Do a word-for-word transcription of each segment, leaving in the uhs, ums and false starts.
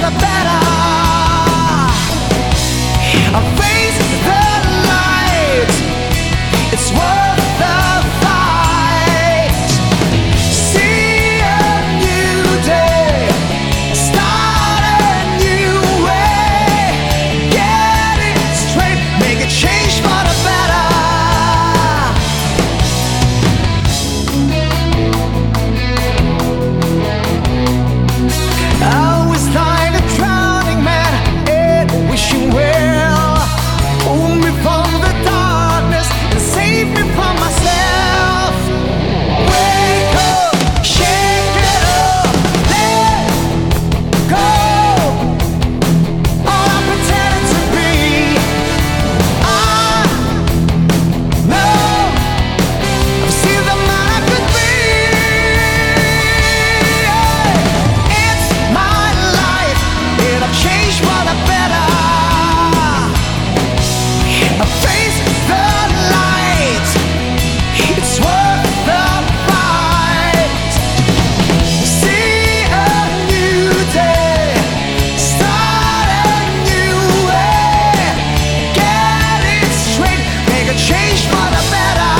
the better. I face the light. It's worth the fight. See a new day, start a new way. Get it straight, make a change for the better. I was like a drowning man and wishing well. Pull me from the darkness and save me from myself. Wake up, shake it up, let go. All I'm pretending to be, I know I've seen the man I could be. It's my life, and I've changed for the better. I face the light. It's worth the fight. See a new day, start a new way. Get it straight, make a change for the better.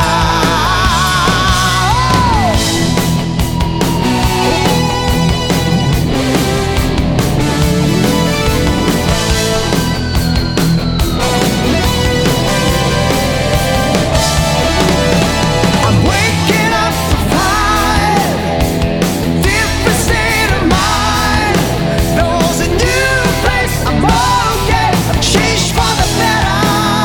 I'm waking up to find different state of mind. Knows a new place. I'm okay. I've changed for the better.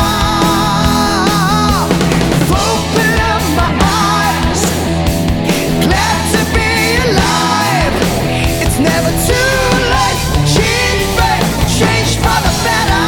Open up my eyes. Glad to be alive. It's never too late. Change, babe. Change for the better.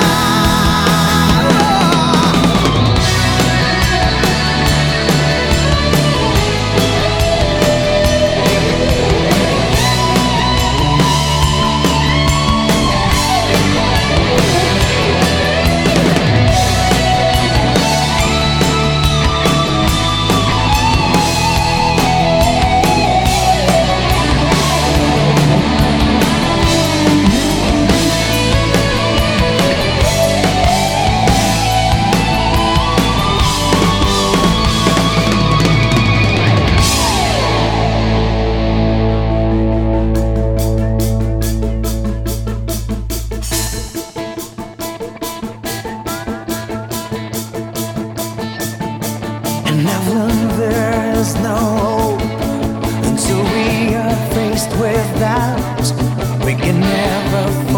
And I've learned there is no hope until we are faced with doubt. We can never